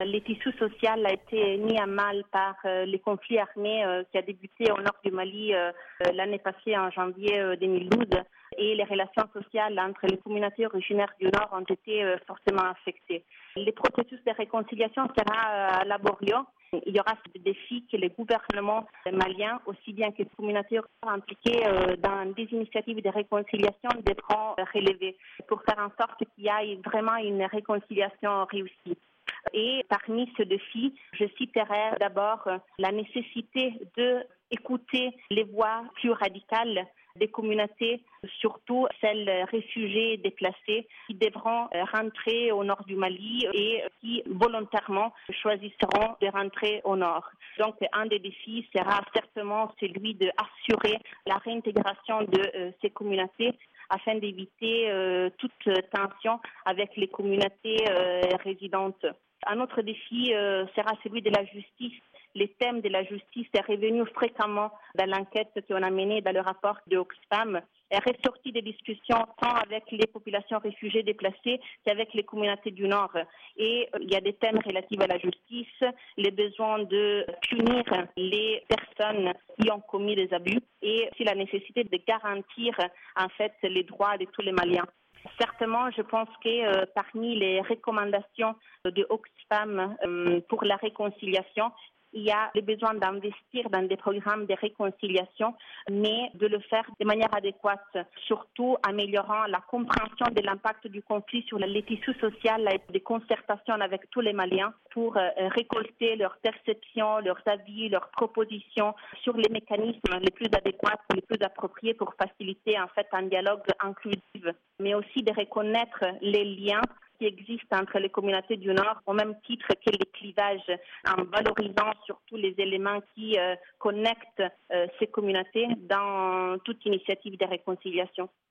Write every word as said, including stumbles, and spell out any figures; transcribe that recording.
Le tissu social a été mis à mal par euh, les conflits armés euh, qui a débuté au nord du Mali euh, l'année passée en janvier euh, deux mille douze et les relations sociales entre les communautés originaires du Nord ont été euh, fortement affectées. Le processus de réconciliation sera euh, laborieux. Il y aura des défis que les gouvernements maliens, aussi bien que les communautés impliquées euh, dans des initiatives de réconciliation, devront relever pour faire en sorte qu'il y ait vraiment une réconciliation réussie. Et parmi ces défis, je citerai d'abord la nécessité d'écouter les voix plus radicales des communautés, surtout celles réfugiées et déplacées, qui devront rentrer au nord du Mali et qui volontairement choisiront de rentrer au nord. Donc, un des défis sera certainement celui d'assurer la réintégration de euh, ces communautés afin d'éviter euh, toute tension avec les communautés euh, résidentes. Un autre défi euh, sera celui de la justice. Les thèmes de la justice est revenu fréquemment dans l'enquête qu'on a menée dans le rapport de Oxfam, est ressorti des discussions tant avec les populations réfugiées déplacées qu'avec les communautés du Nord. Et euh, il y a des thèmes relatifs à la justice, les besoins de punir les personnes qui ont commis des abus et aussi la nécessité de garantir en fait les droits de tous les Maliens. Certainement, je pense que euh, parmi les recommandations de Oxfam euh, pour la réconciliation, il y a le besoin d'investir dans des programmes de réconciliation, mais de le faire de manière adéquate, surtout améliorant la compréhension de l'impact du conflit sur le tissu social et des concertations avec tous les Maliens pour euh, récolter leurs perceptions, leurs avis, leurs propositions sur les mécanismes les plus adéquats, les plus appropriés pour faciliter en fait un dialogue inclusif, mais aussi de reconnaître les liens qui existent entre les communautés du Nord au même titre que les clivages, en valorisant surtout les éléments qui euh, connectent euh, ces communautés dans toute initiative de réconciliation.